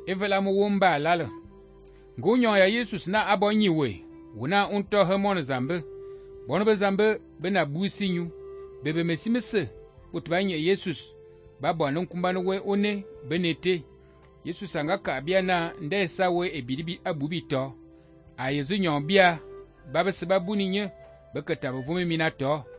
evela mu womba lala. Ngonyo ya Yesus na abonyiwe, wuna unto hemon zambe. Bono zambe bena businyu, bebe mesimese, utbanye Yesus, babwana nkumbano we one, benete. Yesus angaka abiana ndesa we ebidibi abubito. Ayezu nyombia, baba sebabu ninye, bekata buvume minato.